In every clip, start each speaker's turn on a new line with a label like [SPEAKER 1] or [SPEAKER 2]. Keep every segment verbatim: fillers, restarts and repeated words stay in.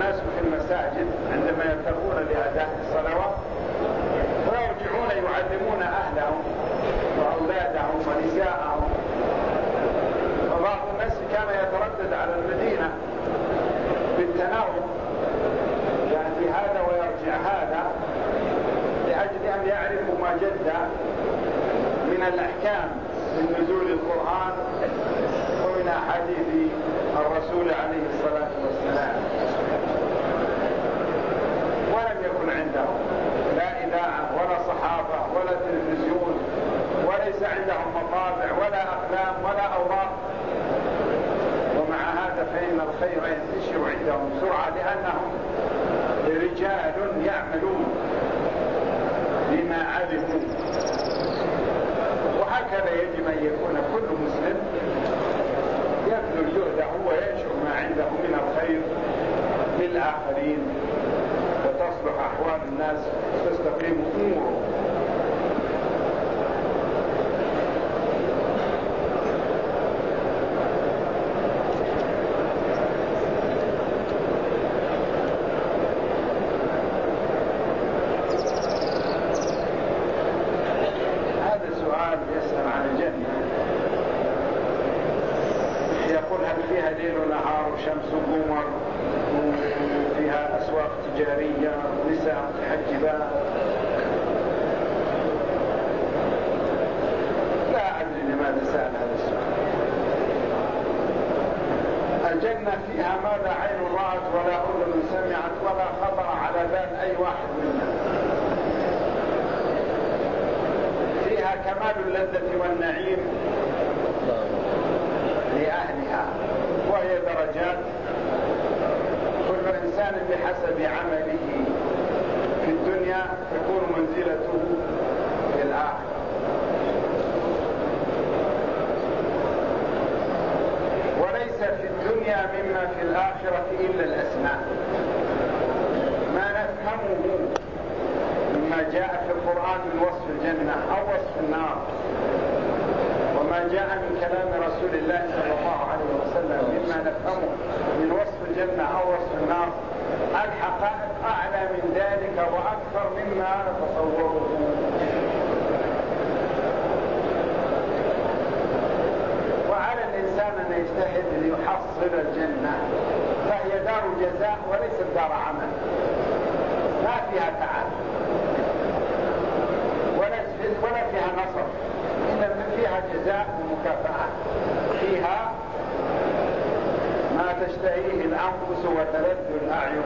[SPEAKER 1] الناس في المساجد عندما يرتقون لأداء الصلوات ويرجعون يعلمون أهلهم وأولادهم ونساءهم. وبعض الناس كان يتردد على المدينة بالتناوب، يأتي هذا ويرجع هذا لأجل أن يعرفوا ما جد من الأحكام من نزول القرآن ومن أحاديث الرسول عليه الصلاة والسلام. ولم يكن عندهم لا إذاعة ولا صحافة ولا تلفزيون، وليس عندهم مطابع ولا أقلام ولا أوراق. ومع هذا فإن الخير ينتشر عندهم بسرعة، لأنهم رجال يعملون بما علموا. وهكذا يجب أن يكون كل مسلم يبذل جهده وينشر ما عنده من الخير للآخرين، وتصلح أحوال الناس تستقيم أموره. هذا سؤال يسأل عن الجنة، يقول هل فيها ليل ونهار وشمس وقمر وفيها أسواق تجارية ونساء متحجبات؟ لا أدري لماذا سأل هذا السؤال. الجنة فيها ما لا عين رأت ولا أذن سمعت ولا خطر على بال أي واحد منا. فيها كمال اللذة والنعيم لأهلها، وهي درجات، كل إنسان بحسب عمله في الدنيا تكون منزلته في الآخرة. وليس في الدنيا مما في الآخرة إلا الأسماء. ما نفهمه مما جاء في القرآن من وصف الجنة أو وصف النار، وما جاء من كلام رسول الله صلى الله عليه وسلم مما نفهمه من وصف الجنة أو وصف النار، الحقائق أعلى من ذلك وأكثر مما نتصوره. وعلى الإنسان أن يجتهد ليحصل الجنة، فهي دار جزاء وليست دار عمل، ما فيها تعب ولا فيها نصر، إنما فيها جزاء ومكافأة، فيها ما تشتهيه الأنفس وتلذ الأعين.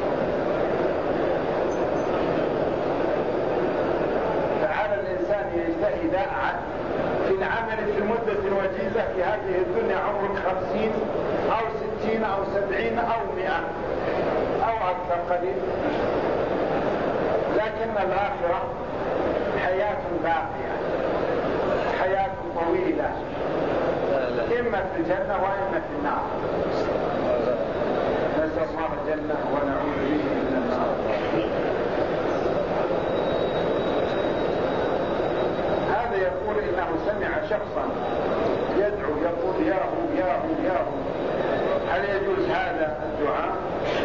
[SPEAKER 1] فعلى الإنسان يجتهد في العمل في مدة وجيزة في هذه الدنيا، عمرك خمسين أو ستين أو سبعين أو مئة أو أكثر قليل، لكن الآخرة حياة باقية، حياة طويلة، إما في الجنة وإما في النار. نسأل الله الجنة ونعوذ به من النار. هذا يقول إنه سمع شخصا يدعو يقول يا هو يا هو يا هو، هل يجوز هذا الدعاء؟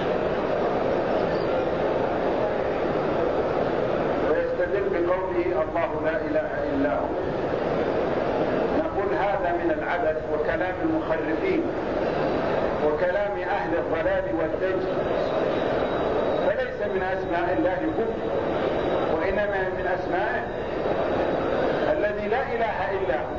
[SPEAKER 1] ويستدل بقوله الله لا إله إلا هو. نقول هذا من العبث وكلام المخرفين وكلام أهل الضلال والدجل، فليس من أسماء الله هو، وإنما من أسمائه الذي لا إله إلا هو،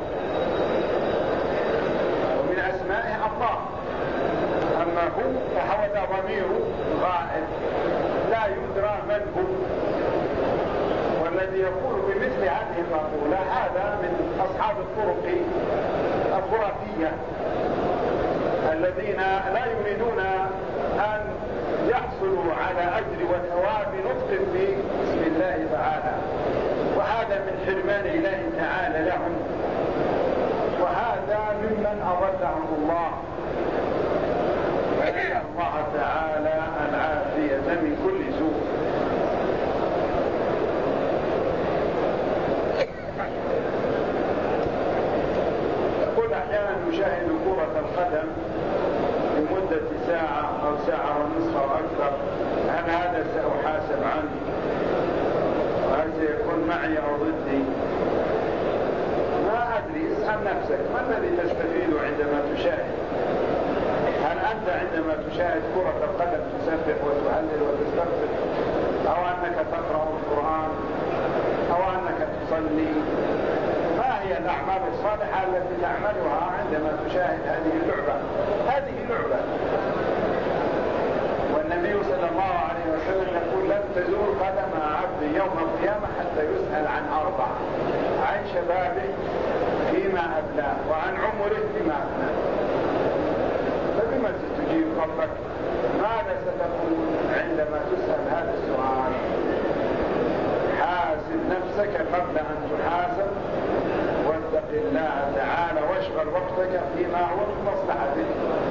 [SPEAKER 1] ومن أسمائه الله. أما هو فهو ضمير غائب لا يدرى من هو. والذي يقول بمثل هذه المقولة هذا من أصحاب الطرق الخرافية الذين لا يريدون أن يحصلوا على أجر وثواب نطق باسم الله تعالى، وهذا من حرمان الله تعالى لهم، وهذا ممن أضلهم الله. فنسأل الله تعالى العافية من كل سوء. يقول أحيانا نشاهد كرة القدم لمدة ساعة أو ساعة ونصف أو أكثر وهل سيكون معي أو ضدي؟ ما أدري. اسأل نفسك ما الذي تستفيد عندما تشاهد؟ هل أنت عندما تشاهد كرة القدم تسبح وتهلل وتستغفر، أو أنك تقرأ القرآن، أو أنك تصلي؟ ما هي الأعمال الصالحة التي تعملها عندما تشاهد هذه اللعبة؟ هذه لعبة. والنبي صلى الله عليه وسلم يقول لن تزول قدم عبد يوم القيامة حتى يسأل عن أربع: عن شبابه فيما أبلاه، وعن عمره فيما أبلاه. فبما تجيب ربك؟ ماذا ستقول عندما تسأل هذا السؤال؟ حاسب نفسك قبل أن تحاسب، واتق الله تعالى واشغل وقتك فيما هو في مصلحتك.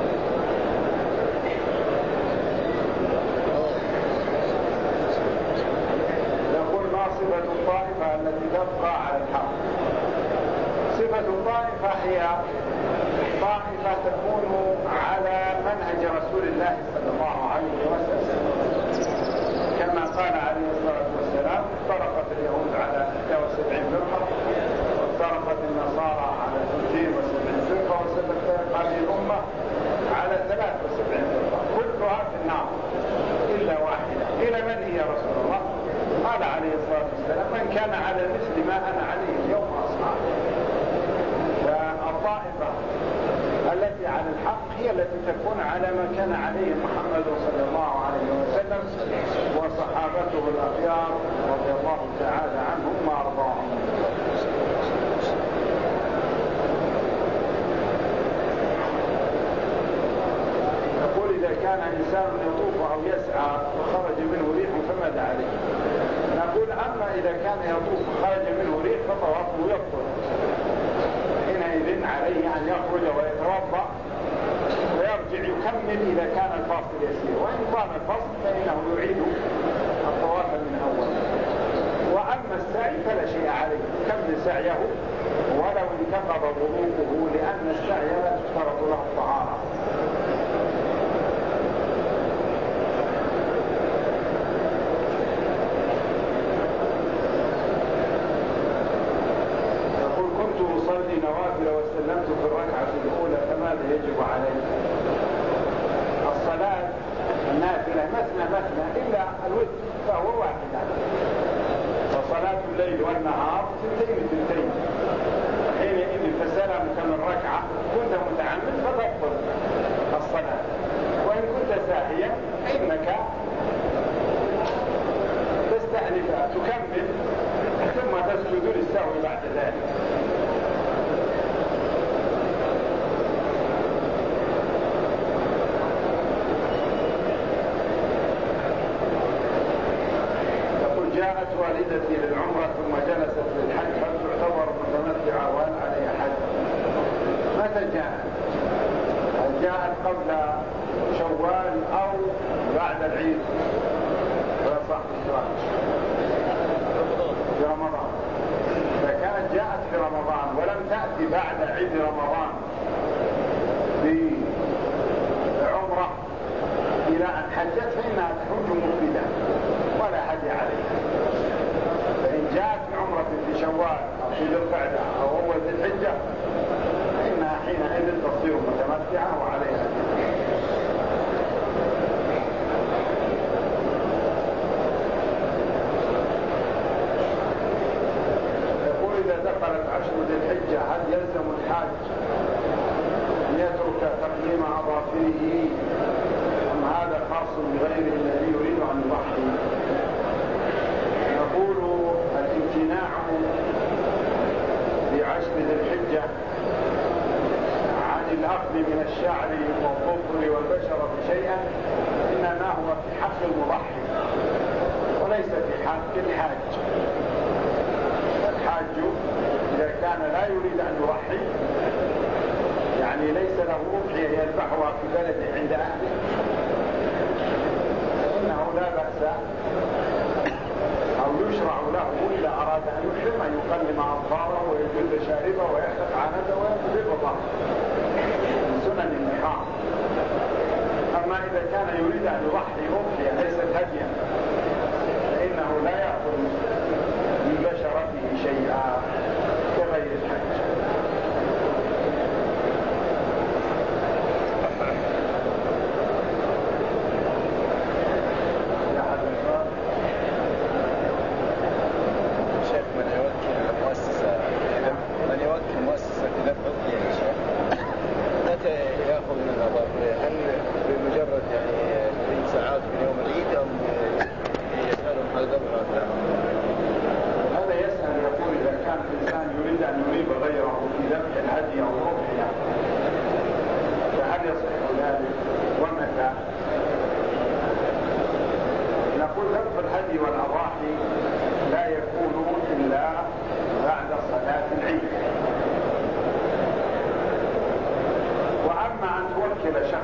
[SPEAKER 1] نقول ما صفة الطائفة التي تبقى على الحق؟ صفة الطائفة هي طائفة تكون على منهج رسول الله صلى الله عليه وسلم، كما قال عليه الصلاة والسلام: افترقت اليهود على إحدى وسبعين فرقة، وافترقت النصارى على اثنتين وسبعين فرقة، وستفترق هذه الأمة على ثلاث وسبعين فرقة، كلها في النار إلا واحدة. إلى من هي يا رسول الله؟ قال عليه الصلاة والسلام: من كان على مثل ما أنا عليه اليوم وأصحابي. فالطائفة التي على الحق هي التي تكون على ما كان عليه محمد صلى الله عليه وسلم وصحابته الأخيار رضي الله تعالى عنهم وأرضاهم. نقول إذا كان إنسان يطوف أو يسعى وخرج منه ريح فماذا عليه؟ نقول أما إذا كان يطوف وخرج منه ريح فطوافه يبطل، حينئذ عليه أن يخرج ويتوضأ ويرجع يكمل إذا كان الفاصل يسير، وإن طال الفاصل فإنه يعيد الطواف من أول. وأما السعي فلا شيء عليه، يكمل سعيه ولو انتقض وضوءه، لأن السعي لا تشترط له الطهارة. نوافل وسلمت في الركعة الأولى فماذا يجب علي؟ الصلاة النافلة مثنى مثنى إلا الوتر فهو واحدة، وصلاة الليل والنهار ثنتين ثنتين. حينئذ فسلمت من ركعة كنت متعمد فتبطل الصلاة، وإن كنت ساهيا فإنك تستأنف تكمل ثم تسجد للسهو بعد ذلك. جاءت والدتي للعمرة ثم جلست للحج، هل تعتبر متمتعة وهل عليها حج؟ متى جاءت؟ هل جاءت قبل شوال أو بعد العيد؟ هذا صح السؤال. في رمضان. إذا كانت جاءت في رمضان ولم تأتي بعد عيد رمضان بعمرة إلى أن حجت فإنها تحج مفردة ولا حج عليها. فإن جاءت عمرة في شوال أو في ذي القعدة أو أول ذي الحجة فإنها حينئذ تصير متمتعة وعليها. يقول إذا دخلت عشر ذي الحجة هل يلزم الحاج أن يترك تقديم أظافره أم هذا خاص بغيره الذي يريد أن يضحي؟ نقول الامتناع في عشر ذي الحجة عن الأخذ من الشعر والظفر والبشرة شيئا إنما هو في حق المضحي وليس في حق الحاج. الحاج إذا كان لا يريد أن يضحي، يعني ليس له أضحية يذبحها في بلده عند أهله، فإنه لا بأس أو يشرع له إذا أراد أن يحرم أن يقلم أظفاره ويجد شاربه ويحلق عانته ويأخذ الرضا من سنن الإحرام. أما إذا كان يريد أن يضحي أضحية ليست هديا فإنه لا يأخذ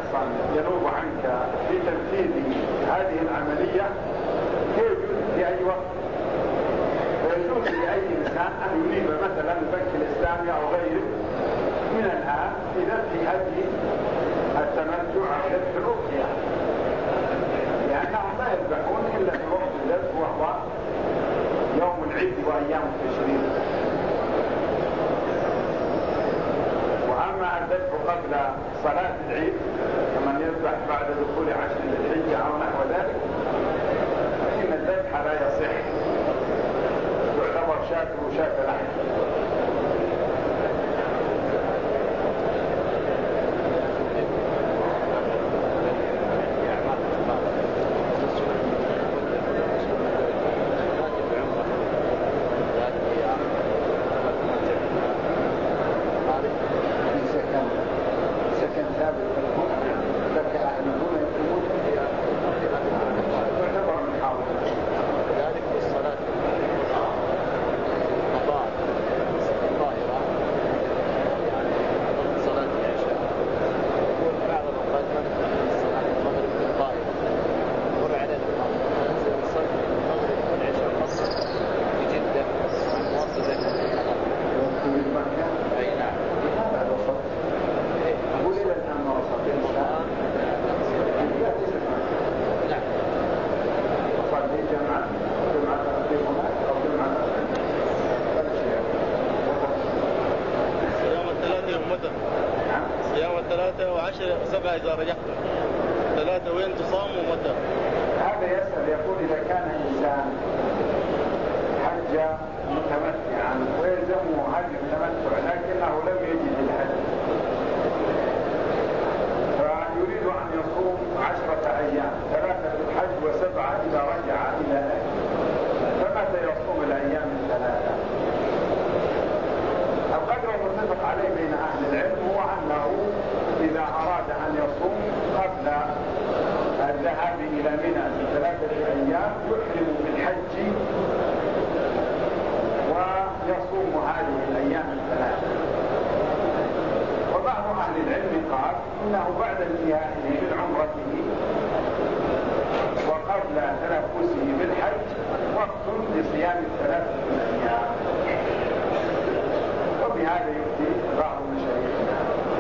[SPEAKER 1] شخصا ينوب عنك في تنفيذ هذه العملية يجوز في أي وقت، ويجوز لأي إنسان أن ينيب مثلا البنك الإسلامي أو غيره من الآن إذا في هذه التمتع أو حفظ الأضحية، لأنهم لا يذبحون إلا في وقت الذبح وهو يوم العيد وأيام التشريق. وأما الذبح قبل صلاة العيد كمن يذبح بعد دخول عشر ذي الحجة أو نحو ذلك فإن الذبح لا يصح، يعتبر شاة وشاة لحم.
[SPEAKER 2] إذا رجعت ثلاثة وين تصام ومتى؟
[SPEAKER 1] هذا يسأل يقول إذا كان إنسان حج متمتعا ويلزمه حج التمتع لكنه لم يجد الحج فيريد أن يصوم عشرة أيام، ثلاثة في الحج وسبعة إذا رجع إلى أهله، فمتى يصوم الأيام الثلاثة؟ القدر المتفق عليه بين أهل العلم هو أنه إذا أراد أن يصوم قبل الذهاب إلى منى في ثلاثة أيام يحرم بالحج ويصوم هذه الأيام الثلاثة. وبعض أهل العلم قال إنه بعد انتهائه من عمرته وقبل تنفسه بالحج وقت لصيام الثلاثة أيام، وبهذا يفتي بعض مشايخنا.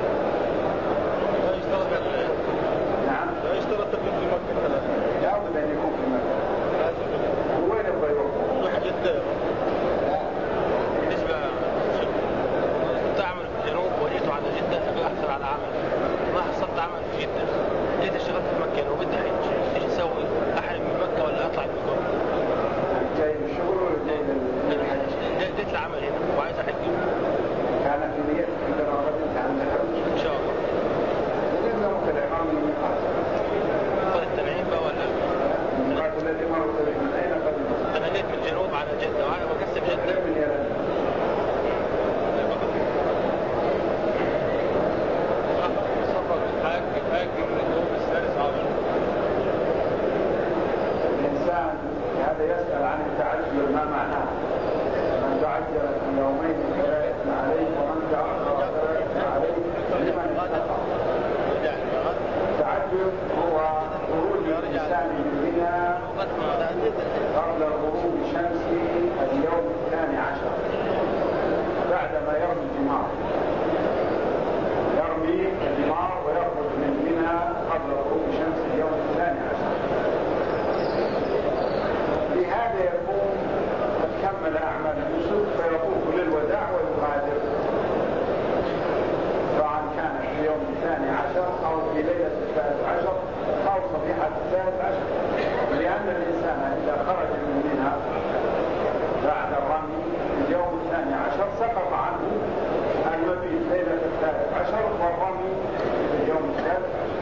[SPEAKER 1] نعم
[SPEAKER 2] لا يشترط تكون في مكة ثلاثة،
[SPEAKER 1] لابد أن يكون في مكة. وين يبغى يروح؟
[SPEAKER 2] روح جدة. بالنسبة تعمل في الجنوب وجيت على جدة تبي أحصل على عمل، ما حصلت عمل في جدة، جيت اشتغلت في مكة لو بدي أحج إيش أسوي؟ أحرم من مكة ولا أطلع من مكة؟
[SPEAKER 1] جاي من الشغل ولا جاي من الحج؟
[SPEAKER 2] جيت العمل هنا وعايز أحج.
[SPEAKER 1] كان في نيتك عندما قدمت عن الحج؟
[SPEAKER 2] إن شاء الله.
[SPEAKER 1] لأنه كالعمام من الميقات.
[SPEAKER 2] قد التنعيم بقى ولا؟
[SPEAKER 1] الميقات الذي مرت به من أين قدمت؟
[SPEAKER 2] أنا جيت من الجنوب على جدة وأنا بكسب جدة.
[SPEAKER 1] من يلد؟ الإنسان هذا يسأل عن التعجل ما معناه؟ من تعجل في يومين فلا إثم عليه ومن تأخر فلا إثم عليه لمن اتقى. التعجل هو خروج الإنسان من منى قبل غروب شمس اليوم الثاني عشر بعدما يرمي الجمار، يرمي الجمار ويخرج من منى قبل غروب شمس اليوم الثاني عشر. لهذا يكون قد كمل أعمال النسك فيطوف للوداع ويغادر، سواء كان في اليوم الثاني عشر أو في ليلة الثالث عشر أو صبيحة الثالث عشر، لأن الإنسان إذا خرج من منى بعد الرمي اليوم الثاني عشر سقط عنه المبيت ليلة الثالث عشر والرمي في اليوم الثالث عشر.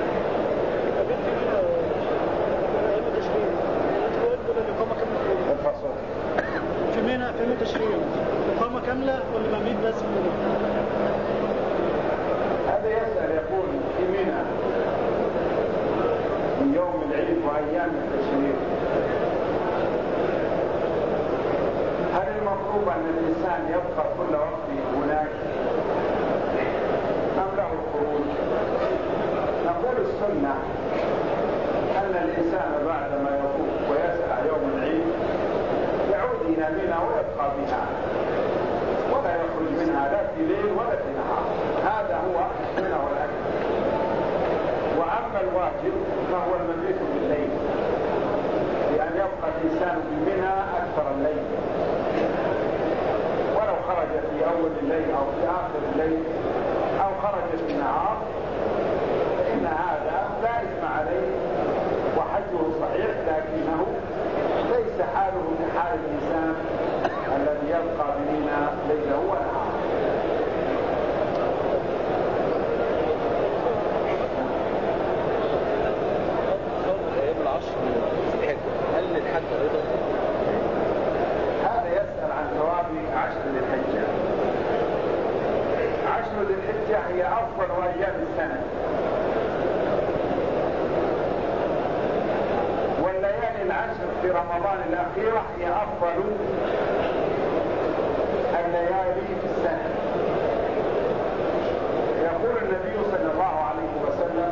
[SPEAKER 3] في منى في منى تشريع إقامة كاملة ولا مبيت بس في منى؟
[SPEAKER 1] هذا يسأل يقول في منى في يوم العيد وأيام التشريق هل المطلوب أن الإنسان يبقى كل وقت هناك أم له الخروج؟ السنة أن الإنسان بعدما يطوف ويسعى يوم العيد يعود إلى منى ويبقى بها ولا يخرج منها لا في ليل ولا في نهار. هذا هو السنة والأكل. وأما الواجب فهو المبيت بالليل، بأن يبقى الإنسان في منى أكثر الليل، ولو خرج في أول الليل أو في آخر الليل أو خرج في النهار فإن هذا لا إثم عليه وحجه صحيح، لكنه ليس حاله كحال الإنسان الذي يبقى بمنى ليله ونهاره.
[SPEAKER 2] هل للحج أيضا؟
[SPEAKER 1] هذا يسأل عن ثواب عشر ذي الحجة. عشر ذي الحجة هي أفضل أيام السنة، والليالي العشر في رمضان الأخيرة هي أفضل الليالي في السنة. يقول النبي صلى الله عليه وسلم: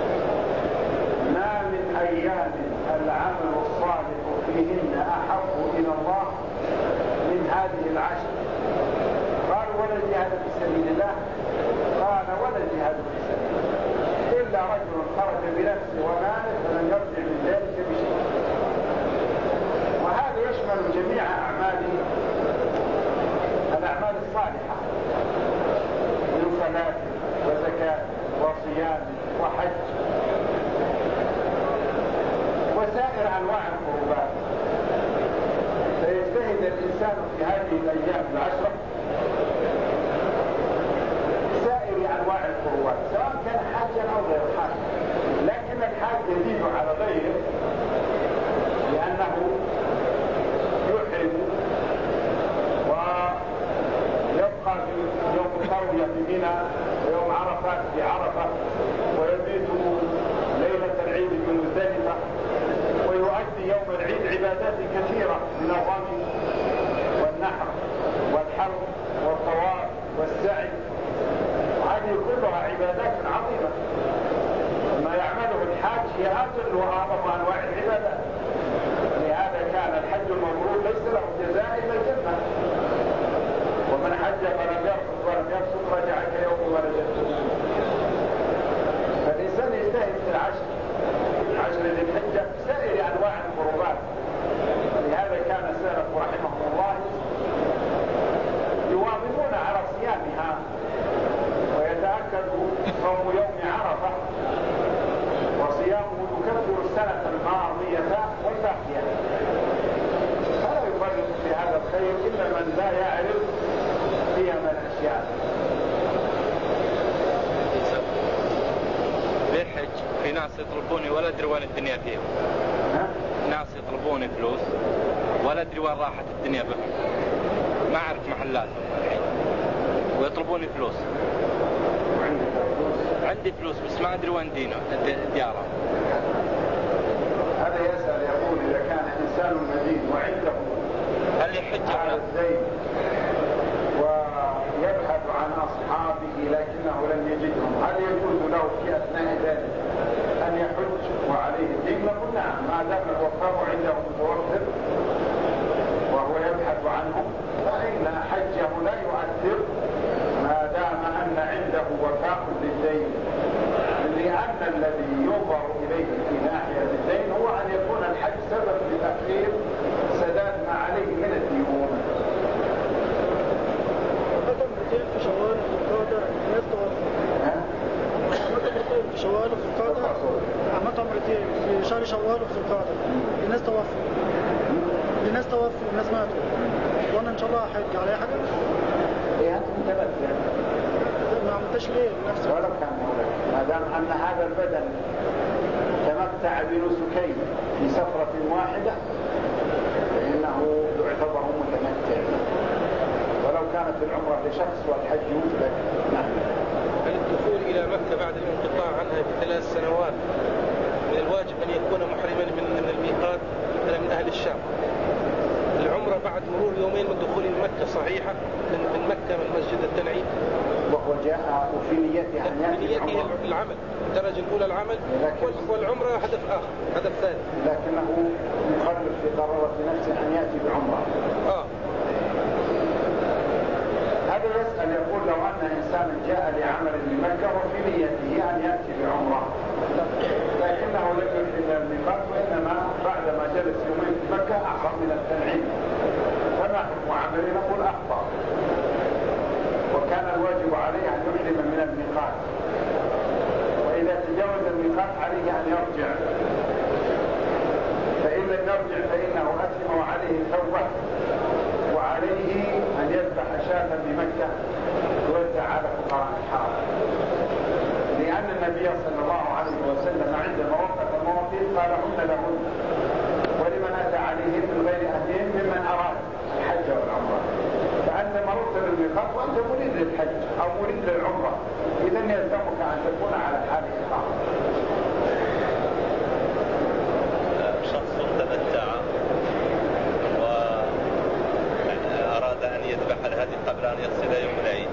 [SPEAKER 1] ما من أيام العمل الصالح فيهن أحب إلى الله من هذه العشر. قالوا: ولا الجهاد في سبيل الله؟ قال: ولا الجهاد في سبيل الله إلا رجل خرج بنفسه وماله فلم يرجع من ذلك بشيء. وهذا يشمل جميع أعمال الأعمال الصالحة من صلاة وزكاة وصيام وحج وسائر أنواع القربات. فيجتهد الإنسان في هذه الأيام العشرة سائر أنواع القربات، سواء كان حاجا أو غير حاج. لكن الحاج يزيد على غيره لأنه يحرم ويبقى في يوم التروية في منى ويوم عرفة في عرفة ويبيت ليلة العيد في مزدلفة ويؤدي يوم العيد عبادات كثيرة من الرمي والنحر والحلق والطواف والسعي، وهذه كلها عبادات عظيمة. ما يعمله الحاج هي أجل وأعظم أنواع العبادات. لهذا كان الحج المبرور ليس له جزاء إلا الجنة. ومن حج فلم يرفث ولم يفسق رجع كيوم ولدته. فالإنسان يجتهد في العشر عشر ذي الحجة سائر أنواع القربات. لهذا كان السلف رحمهم الله يواظبون على صيامها ويتأكد صوم يوم عرفة، وصيامه يكفر السنة الماضية والباقية. فلا يفرط في هذا الخير إلا من لا يعرف قيم الأشياء.
[SPEAKER 4] بالحج في ناس يطلبوني ولا أدري وين الدنيا فيهم. ناس يطلبوني فلوس ولا أدري وين راحت الدنيا بهم، ما أعرف محلاتهم الحين ويطلبوني فلوس. عندي فلوس بس ما أدري وين دينه دياره.
[SPEAKER 1] هذا يسأل يقول: إذا كان إنسان مدين وعنده
[SPEAKER 4] هل يحج
[SPEAKER 1] على الزين ويبحث عن أصحابه لكنه لم يجدهم، هل يجوز له في أثناء ذلك أن يحج وعليه الدين؟ نقول نعم، ما دام الوفاء عنده متوفر وهو يبحث عنهم فإن حجه لا يؤثر ما دام أن عنده وفاء للدين. لأن الذي ينظر إليه في ناحية الدين هو أن يكون الحج سبب لتأخير سداد ما عليه من الديون.
[SPEAKER 3] في شوال في القادة الناس توفوا. في شوال وفي القادة عملت عمرتين في شهر شوال وفي القادة. الناس توفوا الناس توفوا الناس ماتوا، وانا ان شاء الله احج على اي حاجه.
[SPEAKER 1] ايه انت متمتع
[SPEAKER 3] ما عملتش ليه نفسي
[SPEAKER 1] ولو كان مولاك، ما دام ان هذا البدن تمتع بنسكين في سفرة واحدة فإنه يعتبر متمتع، ولو كانت العمرة لشخص والحج مثلك. نعم.
[SPEAKER 2] هل الدخول إلى مكة بعد الانقطاع عنها بثلاث سنوات من الواجب أن يكون محرما من الميقات مثلا من أهل الشام؟ العمرة بعد مرور يومين من دخول مكة صحيحة من مكة من مسجد التنعيم؟
[SPEAKER 1] وجاء وفي نيته أن يأتي
[SPEAKER 2] نيته
[SPEAKER 1] بعمرة.
[SPEAKER 2] العمل، الدرجة الأولى العمل والعمرة هدف آخر، هدف ثاني.
[SPEAKER 1] لكنه مخرج في قرارة نفسه أن يأتي بعمرة.
[SPEAKER 2] آه.
[SPEAKER 1] هذا يسأل يقول لو أن إنسانا جاء لعمل بمكة وفي نيته أن يأتي بعمرة، لكنه لم يحل الميقات وإنما بعدما جلس يومين في مكة أخر من التنعيم، فما حكم عمله؟ نقول أخطأ، وكان الواجب عليه أن يحرم من الميقات، وإذا تجاوز الميقات عليه أن يرجع، فإن لم يرجع فإنه أثم وعليه التوبة، وعليه أن يذبح شاة بمكة يوزع على فقراء الحرم، لأن النبي صلى الله عليه وسلم عندما وقف المواقيت قال هن لهن ولمن أتى عليهم من غير أهلهم ممن أراد الحج والعمرة. فأنت مررت بالميقات وأنت مريد للحج أو مريد للعمرة، إذن يلزمك أن تكون على حال إقامة.
[SPEAKER 5] شخص تمتع وأراد أن يذبح الهدي قبل أن يصل يوم العيد،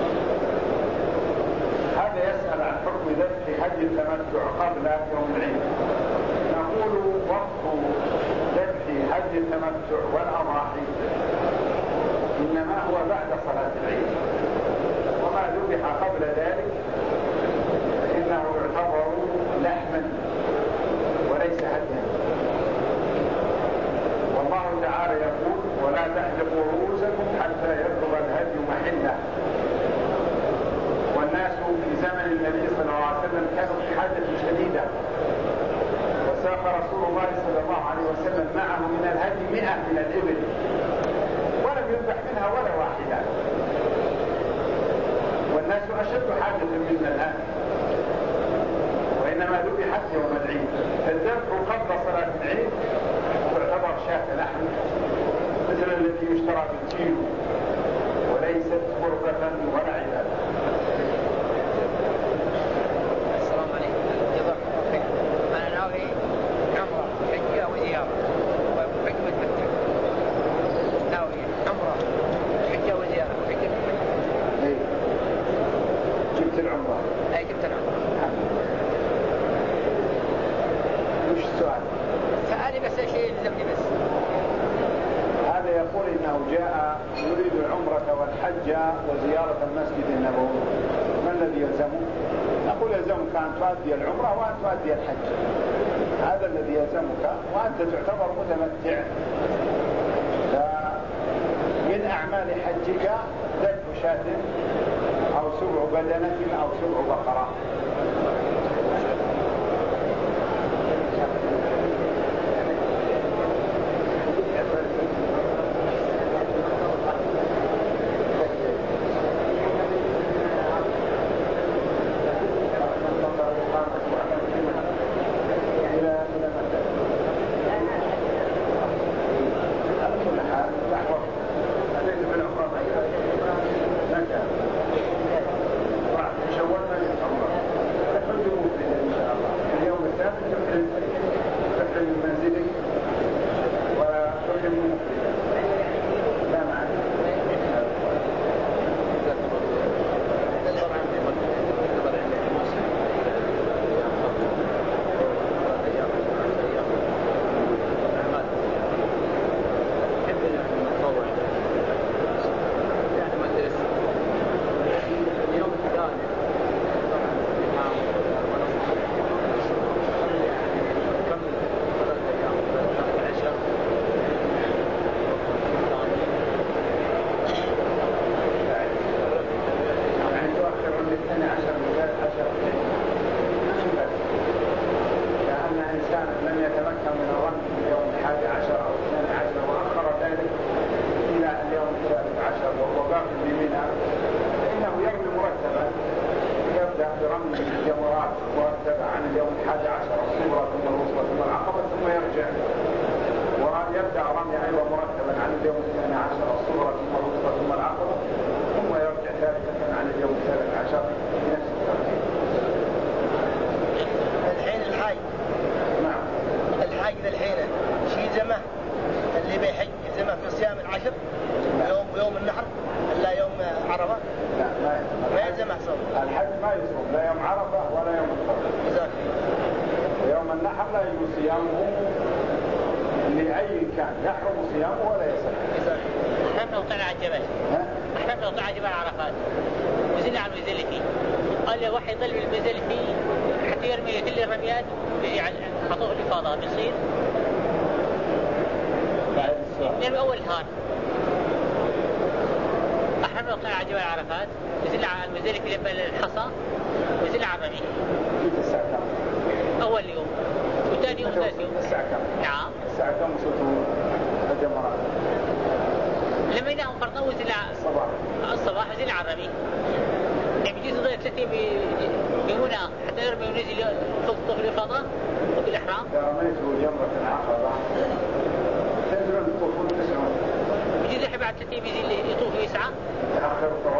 [SPEAKER 1] هذا يسأل عن حكم ذبح حج التمتع قبل يوم العيد. نقول وقت ذبح حج التمتع والأضاحي إنما هو بعد صلاة العيد، وما ذبح قبل ذلك فإنه يعتبر لحما وليس هديا. والله تعالى يقول ولا تحلقوا رؤوسكم حتى يبلغ الهدي محله. والناس في زمن النبي صلى الله عليه وسلم كانوا في حاجة شديدة، وساق رسول الله صلى الله عليه وسلم معه من الهدي مئة من الإبل ولم يذبح منها ولا واحدة، والناس أشد حاجة منا الآن، وإنما ذبحت يوم العيد. فالذبح قبل صلاة العيد تعتبر شاة لحم مثل التي يشترى بالكيلو، وليست قربة ولا عبادة.
[SPEAKER 6] السلام عليكم. أنا ناوي عمرة حجة وزيارة وحكمة مكة. ناوي عمرة حجة وزيارة حكمة مكة.
[SPEAKER 1] إيه. جبت العمرة.
[SPEAKER 6] أي جبت العمرة.
[SPEAKER 1] وش السؤال؟
[SPEAKER 6] فأنا بس شيء يلزمني بس.
[SPEAKER 1] هذا يقول إنه جاء يريد العمرة والحج وزيارة المسجد النبوي، ما الذي يلزمه؟ نقول يلزمك أن تؤدي العمرة وأن تؤدي الحج، هذا الذي يلزمك، وأنت تعتبر متمتع. فمن أعمال حجك ذبح شاة أو سبع بدنة أو سبع بقرة.
[SPEAKER 6] يوم يوم النحر الا يوم عرفه؟
[SPEAKER 1] لا ما
[SPEAKER 6] ما يلزم
[SPEAKER 1] النحر لا يجوز صيامه لأي كان، يحرم صيامه ولا يصح.
[SPEAKER 7] احنا لو طلع على الجبل احنا لو طلع على جبل عرفات وزلنا على المزدلفة قال لي واحد يضل بالمزدلفة حتى يرمي كل الرميات ويجي على خطوه الإفاضة بيصير
[SPEAKER 1] بعد السؤال
[SPEAKER 7] يرمي أول نهار. احنا لو طلع على جبل عرفات وزلنا على المزدلفة لما الحصى وزلنا على الرمي
[SPEAKER 1] الساعة كم؟
[SPEAKER 7] أول يوم وثاني يوم وثالث يوم.
[SPEAKER 1] الساعة كم؟
[SPEAKER 7] نعم.
[SPEAKER 1] الساعة كم وصلتوا الجمرات؟
[SPEAKER 7] لما ينام فرضنا وزل
[SPEAKER 1] الصباح.
[SPEAKER 7] الصباح وزل على الرمي. يعني بيجي ضيق ثلاثة بيهونا حتى يرمي ونزل فوق طوف الإفاضة وبالإحرام.
[SPEAKER 1] إذا رميتوا جمرة العقبة تنزلون تطوفون تسعون.
[SPEAKER 7] بيجي ذحي بعد ثلاثة بيجي يطوف يسعى.
[SPEAKER 1] تأخر الطواف.